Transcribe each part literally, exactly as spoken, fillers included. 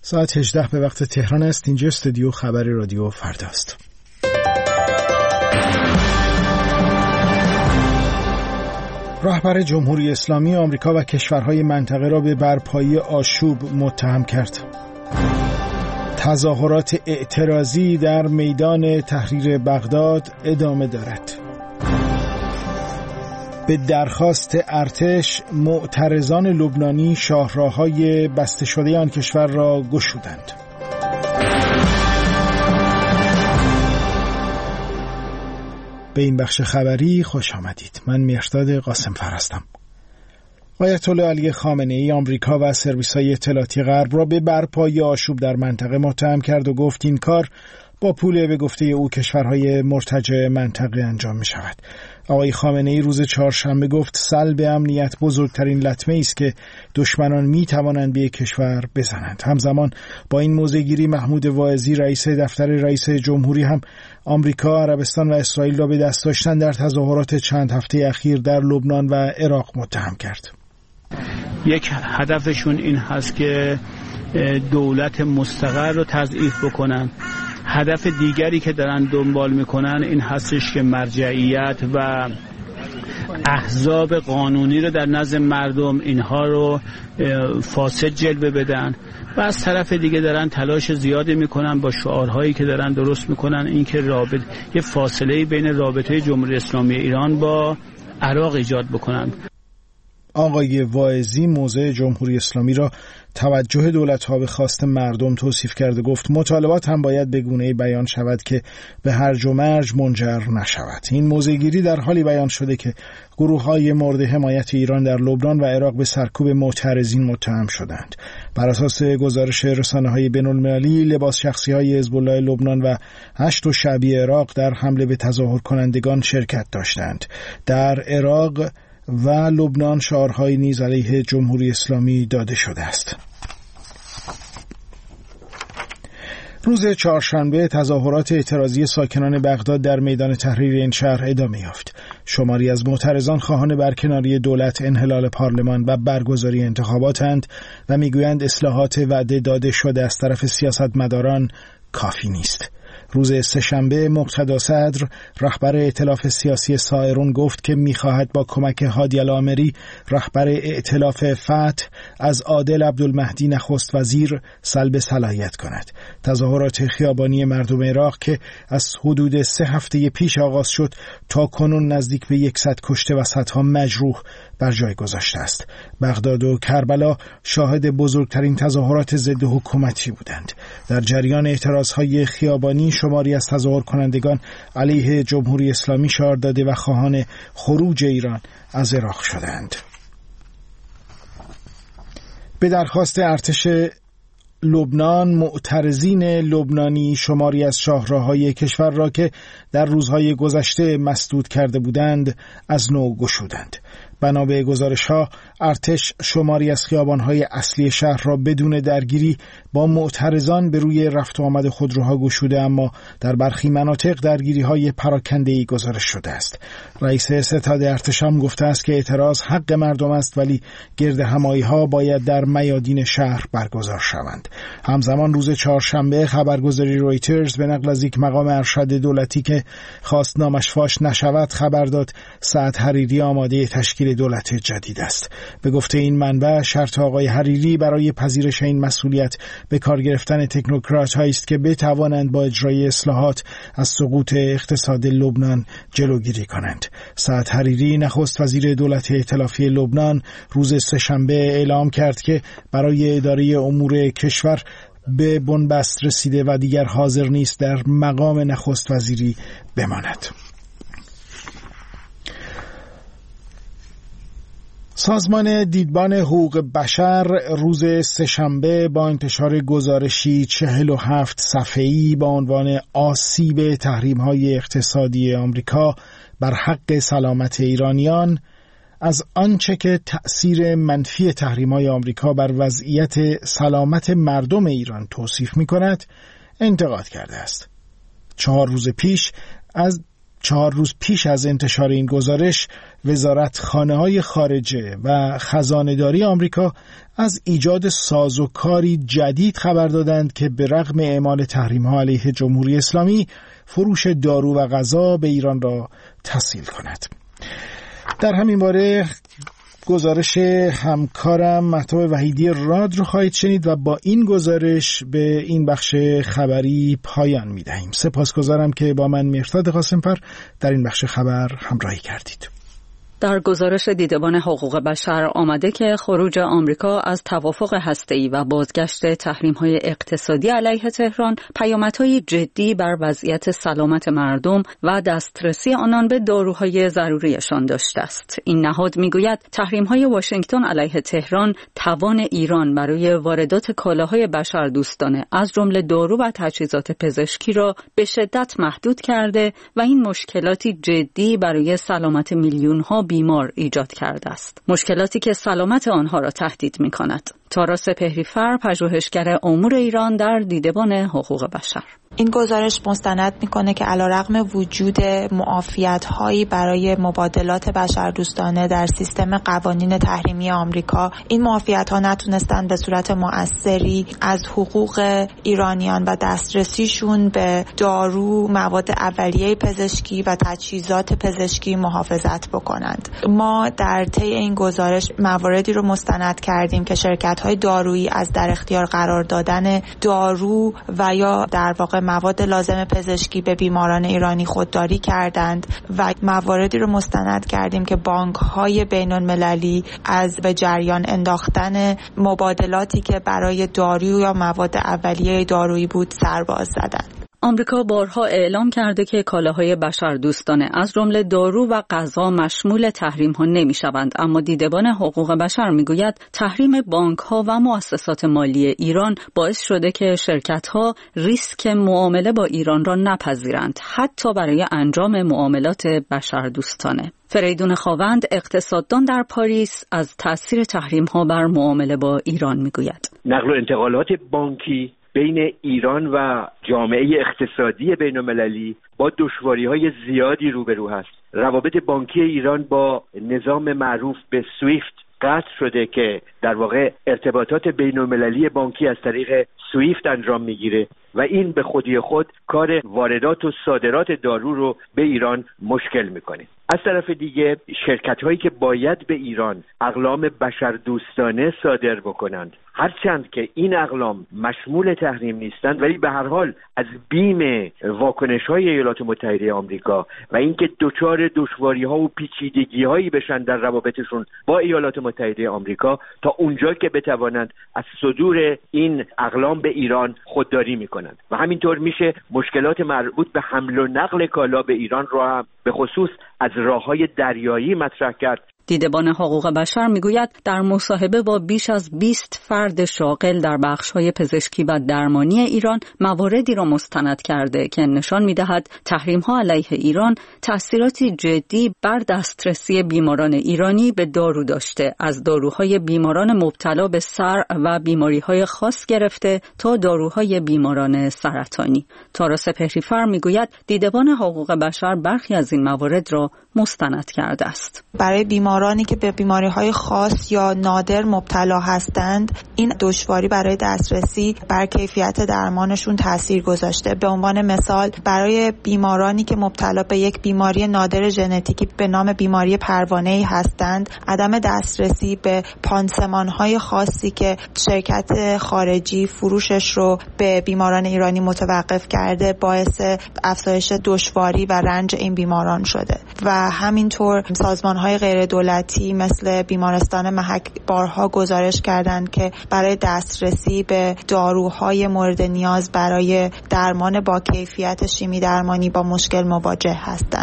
ساعت هجده به وقت تهران است. اینجا استودیو خبر رادیو فرداست. رهبر جمهوری اسلامی آمریکا و کشورهای منطقه را به برپایی آشوب متهم کرد. تظاهرات اعتراضی در میدان تحریر بغداد ادامه دارد. به درخواست ارتش معترضان لبنانی شاهراه‌های بسته شده آن کشور را گشودند. به این بخش خبری خوش آمدید. من مهرداد قاسم فر هستم. آیت الله علی خامنه‌ای آمریکا و سرویس‌های اطلاعاتی غرب را به برپایی آشوب در منطقه متهم کرد و گفت این کار با پول به گفته او کشورهای مرتجع منطقه انجام می شود. آقای خامنه‌ای روز چهارشنبه گفت سلب امنیت بزرگترین لطمه است که دشمنان می توانند به کشور بزنند. همزمان با این موضع‌گیری محمود واعظی رئیس دفتر رئیس جمهوری هم آمریکا، عربستان و اسرائیل را به دست داشتن در تظاهرات چند هفته اخیر در لبنان و عراق متهم کرد. یک هدفشون این هست که دولت مستقر رو تضعیف بکنن. هدف دیگری که دارن دنبال میکنن این هستش که مرجعیت و احزاب قانونی رو در نظر مردم اینها رو فاسد جلوه بدن و از طرف دیگه دارن تلاش زیادی میکنن با شعارهایی که دارن درست میکنن این که رابط یه فاصله بین رابطه جمهوری اسلامی ایران با عراق ایجاد بکنن. آقای واعظی موضع جمهوری اسلامی را توجه دولت‌ها به خواست مردم توصیف کرده، گفت مطالبات هم باید به گونه‌ای بیان شود که به هرج و مرج منجر نشود. این موضع‌گیری در حالی بیان شده که گروه‌های مورد حمایت ایران در لبنان و عراق به سرکوب معترضین متهم شدند. بر اساس گزارش رسانه‌های بین‌المللی، لباس شخصی‌های حزب الله لبنان و هشت شعبی عراق در حمله به تظاهر کنندگان شرکت داشتند. در عراق و لبنان شعارهای نیز علیه جمهوری اسلامی داده شده است. روز چهارشنبه تظاهرات اعتراضی ساکنان بغداد در میدان تحریر این شهر ادامه یافت. شماری از معترضان خواهان برکناری دولت، انحلال پارلمان و برگزاری انتخاباتند و میگویند اصلاحات وعده داده شده از طرف سیاستمداران کافی نیست. روز سه‌شنبه مقتدا صدر رهبر ائتلاف سیاسی سائرون گفت که می‌خواهد با کمک هادی العامری رهبر ائتلاف فتح از عادل عبدالمهدی نخست وزیر سلب صلاحیت کند. تظاهرات خیابانی مردم عراق که از حدود سه هفته پیش آغاز شد تا کنون نزدیک به صد کشته و صدها مجروح بر جای گذاشته است. بغداد و کربلا شاهد بزرگترین تظاهرات ضد حکومتی بودند. در جریان اعتراضهای خیابانی شماری از تظاهر کنندگان علیه جمهوری اسلامی شعار داده و خواهان خروج ایران از عراق شدند. به درخواست ارتش لبنان، معترضین لبنانی شماری از شاهراه‌های کشور را که در روزهای گذشته مسدود کرده بودند از نو گشودند. بنا به گزارش‌ها ارتش شماری از خیابان‌های اصلی شهر را بدون درگیری با معترضان به روی رفت و آمد خودروها گشوده، اما در برخی مناطق درگیری‌های پراکنده‌ای گزارش شده است. رئیس ستاد ارتش هم گفته است که اعتراض حق مردم است ولی گردهمایی‌ها باید در میادین شهر برگزار شوند. همزمان روز چهارشنبه خبرگزاری رویترز به نقل از یک مقام ارشد دولتی که خواست نامش فاش نشود خبر داد سعد حریری آماده تشکیل دولت جدید است. به گفته این منبع شرط آقای حریری برای پذیرش این مسئولیت به کار گرفتن تکنوکرات هایی است که بتوانند با اجرای اصلاحات از سقوط اقتصاد لبنان جلوگیری کنند. سعد حریری نخست وزیر دولت ائتلافی لبنان روز سه‌شنبه اعلام کرد که برای اداره امور کشور به بنبست رسیده و دیگر حاضر نیست در مقام نخست وزیری بماند. سازمان دیدبان حقوق بشر روز سه‌شنبه با انتشار گزارشی چهل و هفت صفحه‌ای با عنوان آسیب تحریم‌های اقتصادی آمریکا بر حق سلامت ایرانیان از آنچه که تأثیر منفی تحریم‌های آمریکا بر وضعیت سلامت مردم ایران توصیف می‌کند انتقاد کرده است. چهار روز پیش از چهار روز پیش از انتشار این گزارش، وزارت خانه‌های خارجه و خزانه‌داری آمریکا از ایجاد سازوکاری جدید خبر دادند که به رغم اعمال تحریم‌ها علیه جمهوری اسلامی، فروش دارو و غذا به ایران را تسهیل کند. در همین باره گزارش همکارم مهتاب وحیدی راد رو خواهید شنید و با این گزارش به این بخش خبری پایان می‌دهیم. سپاسگزارم که با من مهرداد قاسم‌فر در این بخش خبر همراهی کردید. در گزارش دیدبان حقوق بشر آمده که خروج آمریکا از توافق هسته‌ای و بازگشت تحریم‌های اقتصادی علیه تهران پیامدهای جدی بر وضعیت سلامت مردم و دسترسی آنان به داروهای ضروریشان داشته است. این نهاد می‌گوید تحریم‌های واشنگتن علیه تهران توان ایران برای واردات کالاهای بشردوستانه از جمله دارو و تجهیزات پزشکی را به شدت محدود کرده و این مشکلاتی جدی برای سلامت میلیون‌ها بیمار ایجاد کرده است. مشکلاتی که سلامت آنها را تهدید می کند. تارا سپهری‌فر، پژوهشگر امور ایران در دیدبان حقوق بشر. این گزارش مستند میکنه که علیرغم وجود معافیت‌هایی برای مبادلات بشردوستانه در سیستم قوانین تحریمی آمریکا، این معافیت‌ها نتونستن به صورت مؤثری از حقوق ایرانیان و دسترسیشون به دارو، مواد اولیه پزشکی و تجهیزات پزشکی محافظت بکنند. ما در طی این گزارش مواردی رو مستند کردیم که شرکت‌های دارویی از در اختیار قرار دادن دارو و یا در واقع مواد لازم پزشکی به بیماران ایرانی خودداری کردند و مواردی رو مستند کردیم که بانک‌های بین‌المللی از به جریان انداختن مبادلاتی که برای دارو یا مواد اولیه دارویی بود سرباز زدند. آمریکا بارها اعلام کرده که کالاهای بشردوستانه از جمله دارو و غذا مشمول تحریم‌ها نمی‌شوند، اما دیدبان حقوق بشر می‌گوید تحریم بانک‌ها و مؤسسات مالی ایران باعث شده که شرکت‌ها ریسک معامله با ایران را نپذیرند، حتی برای انجام معاملات بشردوستانه. فریدون خاوند، اقتصاددان در پاریس، از تأثیر تحریم‌ها بر معامله با ایران می‌گوید. نقل و انتقالات بانکی بین ایران و جامعه اقتصادی بین‌المللی با دشواری‌های زیادی روبرو هست. روابط بانکی ایران با نظام معروف به سویفت قطع شده که در واقع ارتباطات بین‌المللی بانکی از طریق سویفت انجام میگیره و این به خودی خود کار واردات و صادرات دارو رو به ایران مشکل میکنه. از طرف دیگه شرکت هایی که باید به ایران اقلام بشردوستانه صادر بکنند، هرچند که این اقلام مشمول تحریم نیستند، ولی به هر حال از بیم واکنش های ایالات متحده آمریکا و اینکه دچار دشواری ها و پیچیدگی هایی بشن در روابطشون با ایالات متحده آمریکا تا اونجا که بتوانند از صدور این اقلام به ایران خودداری میکنند و همینطور میشه مشکلات مربوط به حمل و نقل کالا به ایران رو هم به خصوص از راههای دریایی مطرح کرد. دیدبان حقوق بشر میگوید در مصاحبه با بیش از بیست فرد شاغل در بخش‌های پزشکی و درمانی ایران مواردی را مستند کرده که نشان می‌دهد تحریم‌ها علیه ایران تأثیراتی جدی بر دسترسی بیماران ایرانی به دارو داشته، از داروهای بیماران مبتلا به سر و بیماری‌های خاص گرفته تا داروهای بیماران سرطانی. تارا سپهری‌فر میگوید دیدبان حقوق بشر برخی از این موارد را مستند کرده است. برای بیمارانی که به بیماری‌های خاص یا نادر مبتلا هستند، این دشواری برای دسترسی بر کیفیت درمانشون تاثیر گذاشته. به عنوان مثال برای بیمارانی که مبتلا به یک بیماری نادر ژنتیکی به نام بیماری پروانه‌ای هستند، عدم دسترسی به پانسمان‌های خاصی که شرکت خارجی فروشش رو به بیماران ایرانی متوقف کرده باعث افزایش دشواری و رنج این بیماران شده و همینطور سازمان‌های غیر دولتی مثل بیمارستان محک بارها گزارش کردند که برای دسترسی به داروهای مورد نیاز برای درمان با کیفیت شیمی درمانی با مشکل مواجه هستند.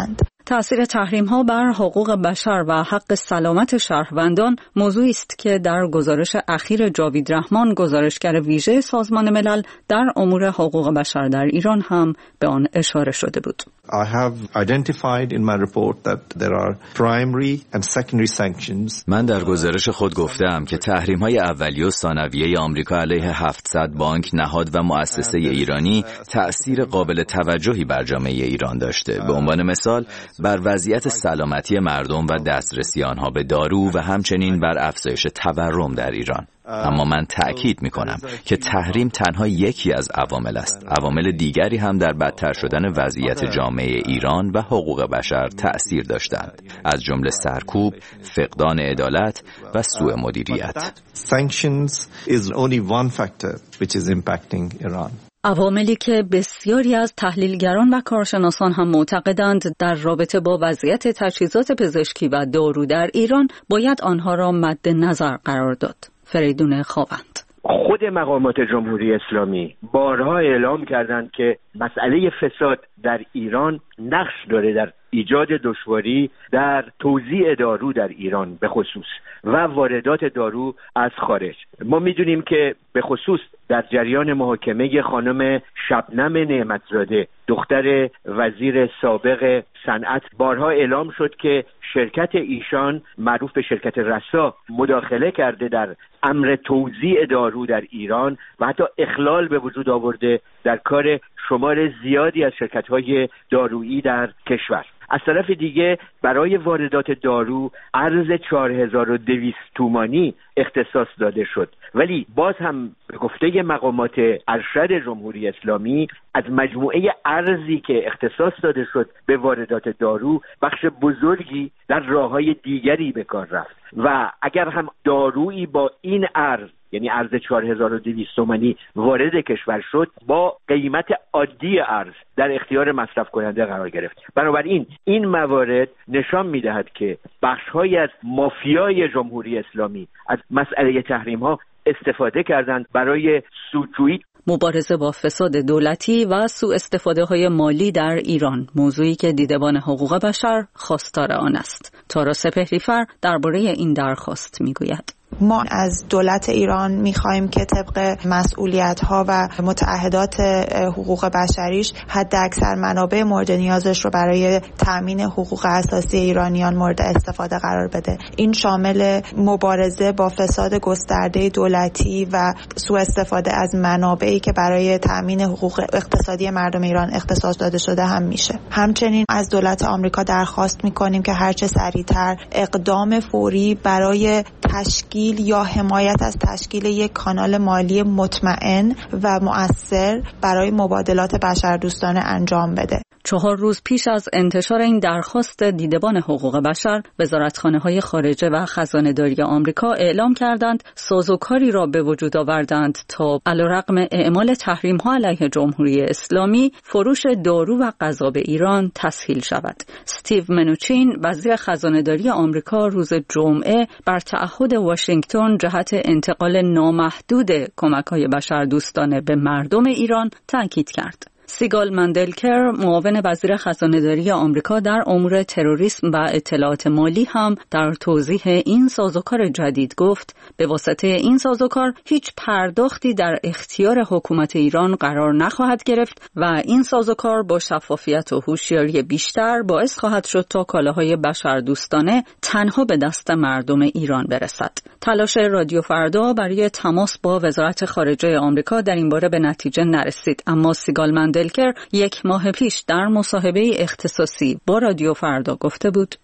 تأثیر تحریم‌ها بر حقوق بشر و حق سلامت شهروندان موضوعی است که در گزارش اخیر جاوید رحمان، گزارشگر ویژه سازمان ملل در امور حقوق بشر در ایران هم به آن اشاره شده بود. I have identified in my report that there are primary and secondary sanctions. من در گزارش خود گفتم که تحریم‌های اولیه و ثانویه آمریکا علیه هفتصد بانک، نهاد و مؤسسه ایرانی تأثیر قابل توجهی بر جامعه ایران داشته. به عنوان مثال بر وضعیت سلامتی مردم و دسترسی آنها به دارو و همچنین بر افزایش تورم در ایران. اما من تأکید می‌کنم که تحریم تنها یکی از عوامل است. عوامل دیگری هم در بدتر شدن وضعیت جامعه ایران و حقوق بشر تأثیر داشتند، از جمله سرکوب، فقدان عدالت و سوء مدیریت. Sanctions is only one factor which is impacting Iran. عواملی که بسیاری از تحلیلگران و کارشناسان هم معتقدند در رابطه با وضعیت تجهیزات پزشکی و دارو در ایران باید آنها را مد نظر قرار داد. فریدون خاوند: خود مقامات جمهوری اسلامی بارها اعلام کردند که مسئله فساد در ایران نقش داره در ایجاد دشواری در توزیع دارو در ایران به خصوص و واردات دارو از خارج. ما میدونیم که به خصوص در جریان محاکمه خانم شبنم نعمتزاده، دختر وزیر سابق صنعت، بارها اعلام شد که شرکت ایشان معروف به شرکت رسا مداخله کرده در امر توزیع دارو در ایران و حتی اخلال به وجود آورده در کار شمار زیادی از شرکت‌های دارویی در کشور. از طرف دیگه برای واردات دارو ارز چهار هزار و دویست تومانی اختصاص داده شد، ولی باز هم به گفته مقامات ارشد جمهوری اسلامی از مجموعه ارزی که اختصاص داده شد به واردات دارو بخش بزرگی در راه‌های دیگری به کار رفت و اگر هم دارویی با این ارز، یعنی ارز چهار هزار و دویست تومانی وارد کشور شد، با قیمت عادی ارز در اختیار مصرف کننده قرار گرفت. بنابراین این موارد نشان می‌دهد که بخش‌هایی از مافیای جمهوری اسلامی از مسئله تحریم‌ها استفاده کردند برای سودجویی. مبارزه با فساد دولتی و سوء استفاده های مالی در ایران، موضوعی که دیدبان حقوق بشر خواستار آن است. تارا سپهری‌فر درباره این درخواست میگوید: ما از دولت ایران میخوایم که طبق مسئولیت‌ها و متعهدات حقوق بشریش حد اکثر منابع مورد نیازش رو برای تأمین حقوق اساسی ایرانیان مورد استفاده قرار بده. این شامل مبارزه با فساد گسترده دولتی و سوء استفاده از منابعی که برای تأمین حقوق اقتصادی مردم ایران اختصاص داده شده هم میشه. همچنین از دولت آمریکا درخواست میکنیم که هرچه سریعتر اقدام فوری برای تشکیل یا حمایت از تشکیل یک کانال مالی مطمئن و مؤثر برای مبادلات بشردوستانه انجام بده. چهار روز پیش از انتشار این درخواست دیدبان حقوق بشر، وزارتخانه‌های خارجه و خزانه‌داری آمریکا اعلام کردند سازوکاری را به وجود آوردند تا علیرغم اعمال تحریم‌ها علیه جمهوری اسلامی، فروش دارو و غذا به ایران تسهیل شود. استیو منوچین، وزیر خزانه‌داری آمریکا، روز جمعه بر تعهد واشنگتن جهت انتقال نامحدود کمک‌های بشردوستانه به مردم ایران تاکید کرد. سیگال مندلکر، معاون وزیر خزانه‌داری آمریکا در امور تروریسم و اطلاعات مالی، هم در توضیح این سازوکار جدید گفت به واسطه این سازوکار هیچ پرداختی در اختیار حکومت ایران قرار نخواهد گرفت و این سازوکار با شفافیت و هوشیاری بیشتر باعث خواهد شد تا کالاهای بشردوستانه تنها به دست مردم ایران برسد. تلاش رادیو فردا برای تماس با وزارت خارجه آمریکا در این باره به نتیجه نرسید، اما سیگال مندلکر یک ماه پیش در مصاحبه اختصاصی با رادیو فردا گفته بود: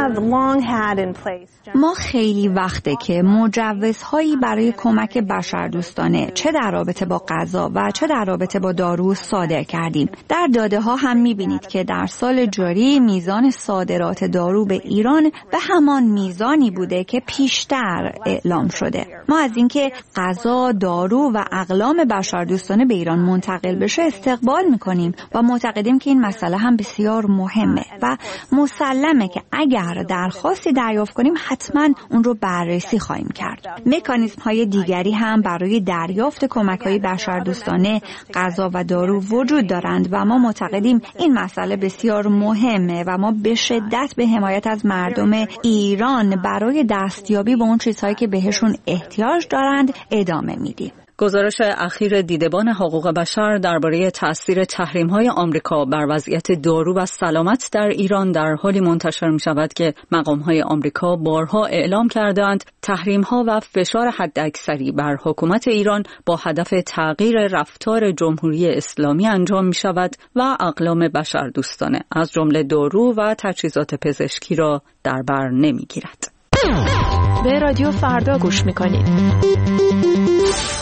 ما خیلی وقته که مجوزهایی برای کمک بشردوستانه چه در رابطه با غذا و چه در رابطه با دارو صادر کردیم. در داده ها هم میبینید که در سال جاری میزان صادرات دارو به ایران به همان میزانی بوده که پیشتر اعلام شده. ما از اینکه غذا، دارو و اقلام بشردوستانه به ایران منتقل بشه استقبال دنبال میکنیم و معتقدیم که این مسئله هم بسیار مهمه و مسلمه که اگر درخواستی دریافت کنیم حتما اون رو بررسی خواهیم کرد. مکانیزم های دیگری هم برای دریافت کمک های بشردوستانه، غذا و دارو وجود دارند و ما معتقدیم این مسئله بسیار مهمه و ما به شدت به حمایت از مردم ایران برای دستیابی به اون چیزهایی که بهشون احتیاج دارند ادامه میدیم. گزارش اخیر دیدبان حقوق بشر درباره تأثیر تحریم‌های آمریکا بر وضعیت دارو و سلامت در ایران در حالی منتشر می‌شود که مقام‌های آمریکا بارها اعلام کردند تحریم‌ها و فشار حداکثری بر حکومت ایران با هدف تغییر رفتار جمهوری اسلامی انجام می‌شود و اقلام بشردوستانه از جمله دارو و تجهیزات پزشکی را در بر نمی‌گیرد. به رادیو فردا گوش می‌کنید.